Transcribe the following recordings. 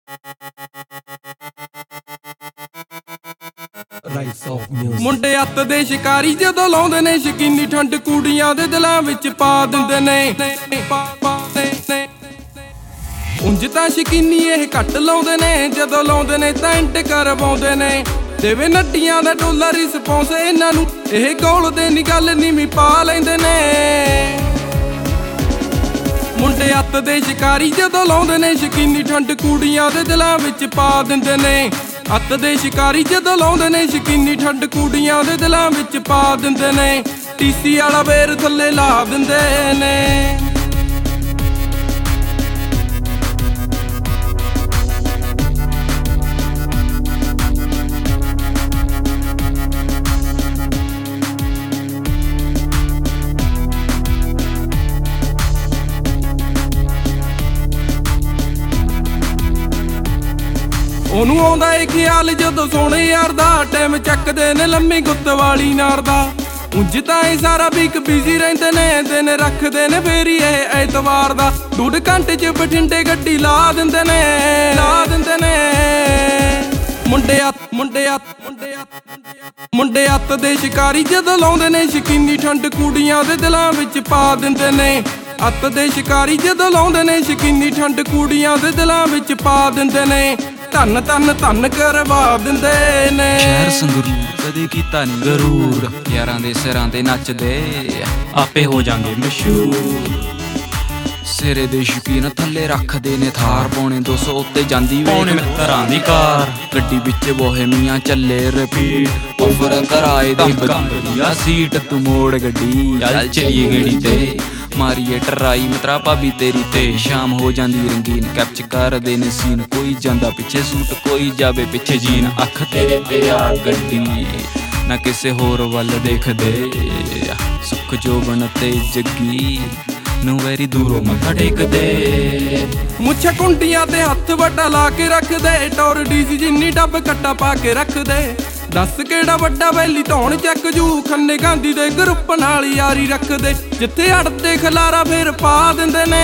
ਮੁੰਡੇ ਅੱਤ ਦੇ ਸ਼ਿਕਾਰੀ ਜਦੋਂ ਲਾਉਂਦੇ ਨੇ ਸ਼ਕੀਨੀ ਠੰਡ ਕੁੜੀਆਂ ਦੇ ਦਿਲਾਂ ਵਿੱਚ ਪਾ ਦਿੰਦੇ ਨੇ। ਉਂਝ ਤਾਂ ਸ਼ਕੀਨੀ ਇਹ ਘੱਟ ਲਾਉਂਦੇ ਨੇ, ਜਦੋਂ ਲਾਉਂਦੇ ਨੇ ਤਾਂ ਇੰਟ ਕਰਵਾਉਂਦੇ ਨੇ। ਦੇਵੇ ਨੱਟੀਆਂ ਦਾ ਡੋਲਰ ਰਿਸਪੌਂਸ ਇਹਨਾਂ ਨੂੰ, ਇਹ ਗੋਲਦੇ ਨੀ ਗੱਲ ਨੀਵੀਂ ਪਾ ਲੈਂਦੇ ਨੇ। ਮੁੰਡੇ ਅੱਤ ਦੇ ਸ਼ਿਕਾਰੀ ਜਦੋਂ ਲਾਉਂਦੇ ਨੇ ਸ਼ਕੀਨੀ ਠੰਡ ਕੁੜੀਆਂ ਦੇ ਦਿਲਾਂ ਵਿੱਚ ਪਾ ਦਿੰਦੇ ਨੇ। ਅੱਤ ਦੇ ਸ਼ਿਕਾਰੀ ਜਦੋਂ ਲਾਉਂਦੇ ਨੇ ਸ਼ਕੀਨੀ ਠੰਡ ਕੁੜੀਆਂ ਦੇ ਦਿਲਾਂ ਵਿੱਚ ਪਾ ਦਿੰਦੇ ਨੇ। ਟੀਸੀ ਵਾਲਾ ਬੇਰ ਥੱਲੇ ਲਾ ਦਿੰਦੇ ਨੇ। ਉਹਨੂੰ ਆਉਂਦਾ ਏ ਖਿਆਲ ਜਦੋਂ ਸੋਹਣੇ ਯਾਰ ਦਾ, ਟਾਈਮ ਚੱਕਦੇ ਨੇ ਲੰਮੀ ਗੁੱਤ ਵਾਲੀ ਨਾਰ ਦਾ। ਉਂਝ ਤਾਂ ਇਹ ਸਾਰਾ ਵੀਕ ਬਿਜ਼ੀ ਰਹਿੰਦੇ ਨੇ, ਦਿਨ ਰੱਖਦੇ ਨੇ ਫੇਰੀ ਇਹ ਐਤਵਾਰ ਦਾ। 2 ਘੰਟੇ 'ਚ ਬਠਿੰਡੇ ਗੱਡੀ ਲਾ ਦਿੰਦੇ ਨੇ, ਲਾ ਦਿੰਦੇ ਨੇ। ਮੁੰਡੇ ਅੱਤ ਦੇ ਸ਼ਿਕਾਰੀ ਜਦੋਂ ਲਾਉਂਦੇ ਨੇ ਸ਼ਕੀਨੀ ਠੰਡ ਕੁੜੀਆਂ ਦੇ ਦਿਲਾਂ ਵਿੱਚ ਪਾ ਦਿੰਦੇ ਨੇ। ਅੱਤ ਦੇ ਸ਼ਿਕਾਰੀ ਜਦੋਂ ਲਾਉਂਦੇ ਨੇ ਸ਼ਕੀਨੀ ਠੰਡ ਕੁੜੀਆਂ ਦੇ ਦਿਲਾਂ ਵਿੱਚ ਪਾ ਦਿੰਦੇ ਨੇ। ਧੰਨ ਧੰਨ ਧੰਨ ਕਰਵਾ ਦਿੰਦੇ ਨੇ। ਸ਼ਹਿਰ ਸੰਗਰੂਰ ਕਦੇ ਕੀਤਾ ਨੀ ਗਰੂਰ, ਯਾਰਾਂ ਦੇ ਸਿਰਾਂ ਤੇ ਨੱਚਦੇ ਆਪੇ ਹੋ ਜਾਂਗੇ ਮਸ਼ਹੂਰ। ਸਿਰੇ ਦੇ ਸ਼ੌਕੀਨ ਥੱਲੇ ਰੱਖਦੇ ਨੇ ਥਾਰ, ਪੌਣੇ 200 ਉੱਤੇ ਜਾਂਦੀ ਵੇਖ ਮਿੱਤਰਾਂ ਦੀ ਕਾਰ। ਗੱਡੀ ਵਿੱਚ ਬੋਹੇਮੀਆਂ ਚੱਲੇ ਰਿਪੀਟ, ਆਫਰ ਕਰਾਏ ਦੇ ਵਧੀਆ ਸੀਟ। ਤੂੰ ਮੋੜ ਗੱਡੀ ਚੱਲ ਚਲੀਏ ਗੇੜੀ ਤੇ, ਮਾਰੀਏ ਟਰਾਈ ਮਿੱਤਰਾ ਭਾਬੀ ਤੇਰੀ ਤੇ। ਸ਼ਾਮ ਹੋ ਜਾਂਦੀ ਰੰਗੀਨ, ਕੈਪਚ ਕਰਦੇ ਨੇ ਸੀਨ। ਕੋਈ ਜਾਂਦਾ ਪਿੱਛੇ ਸੂਟ, ਕੋਈ ਜਾਵੇ ਪਿੱਛੇ ਜੀਨ। ਅੱਖ ਤੇਰੇ ਤੇ ਆ ਗੱਡੀ ਨਾ ਕਿਸੇ ਹੋਰ ਵੱਲ ਦੇਖਦੇ, ਸੁੱਖ ਜੋਬਨ ਤੇ ਜੱਗੀ ਨੂੰ ਵੈਰੀ ਦੂਰੋਂ ਮੱਥਾ ਟੇਕਦੇ। ਮੁੱਛਾਂ ਕੁੰਡੀਆਂ ਤੇ ਹੱਥ ਵੱਡਾ ਲਾ ਕੇ ਰੱਖਦੇ, ਟੌਰ ਡੀਸੀ ਜਿੰਨੀ ਡੱਬ ਕੱਟਾ ਪਾ ਕੇ ਰੱਖਦੇ। ਦੱਸ ਕਿਹੜਾ ਵੱਡਾ ਵੈਲੀ ਧੌਣ ਚੱਕ ਜੂ, ਖੰਨੇ ਗਾਂਧੀ ਦੇ ਗਰੁੱਪ ਨਾਲ ਯਾਰੀ ਰੱਖਦੇ। ਜਿੱਥੇ ਅੜਦੇ ਖਲਾਰਾ ਫੇਰ ਪਾ ਦਿੰਦੇ ਨੇ।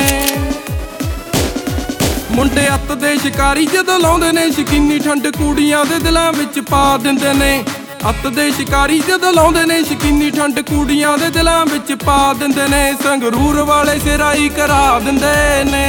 ਮੁੰਡੇ ਅੱਤ ਦੇ ਸ਼ਿਕਾਰੀ ਜਦੋਂ ਲਾਉਂਦੇ ਨੇ ਸ਼ਕੀਨੀ ਠੰਡ ਕੁੜੀਆਂ ਦੇ ਦਿਲਾਂ ਵਿੱਚ ਪਾ ਦਿੰਦੇ ਨੇ। ਅੱਤ ਦੇ ਸ਼ਿਕਾਰੀ ਜਦੋਂ ਲਾਉਂਦੇ ਨੇ ਸ਼ਕੀਨੀ ਠੰਡ ਕੁੜੀਆਂ ਦੇ ਦਿਲਾਂ ਵਿੱਚ ਪਾ ਦਿੰਦੇ ਨੇ। ਸੰਗਰੂਰ ਵਾਲੇ ਸਿਰਾਈ ਕਰਾ ਦਿੰਦੇ ਨੇ।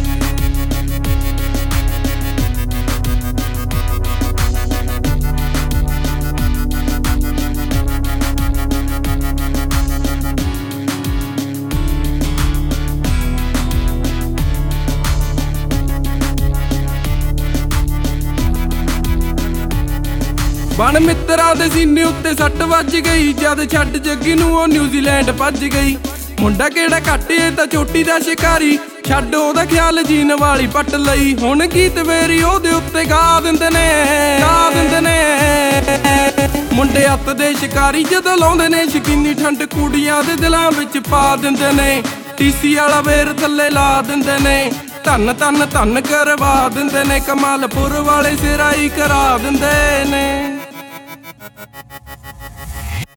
ਬਣ ਮਿੱਤਰਾਂ ਦੇ ਸੀਨੇ ਉੱਤੇ ਸੱਟ ਵੱਜ ਗਈ, ਜਦ ਛੱਡ ਜੱਗੀ ਨੂੰ ਉਹ ਨਿਊਜ਼ੀਲੈਂਡ ਭੱਜ ਗਈ। ਮੁੰਡਾ ਕਿਹੜਾ ਘੱਟ ਏ ਤਾਂ ਚੋਟੀ ਦਾ ਸ਼ਿਕਾਰੀ, ਛੱਡ ਉਹਦਾ ਖਿਆਲ ਜੀਨ ਵਾਲੀ ਪੱਟ ਲਈ। ਹੁਣ ਗੀਤ ਵੇਰੀ ਉਹਦੇ ਉੱਤੇ ਗਾ ਦਿੰਦੇ ਨੇ, ਗਾ ਦਿੰਦੇ ਨੇ। ਮੁੰਡੇ ਅੱਤ ਦੇ ਸ਼ਿਕਾਰੀ ਜਦੋਂ ਲਾਉਂਦੇ ਨੇ ਸ਼ਕੀਨੀ ਠੰਡ ਕੁੜੀਆਂ ਦੇ ਦਿਲਾਂ ਵਿੱਚ ਪਾ ਦਿੰਦੇ ਨੇ। ਟੀਸੀ ਵਾਲਾ ਬੇਰ ਥੱਲੇ ਲਾ ਦਿੰਦੇ ਨੇ। ਧੰਨ ਧੰਨ ਧੰਨ ਕਰਵਾ ਦਿੰਦੇ ਨੇ। ਕਮਾਲਪੁਰ ਵਾਲੇ ਸਿਰਾਈ ਕਰਾ ਦਿੰਦੇ ਨੇ।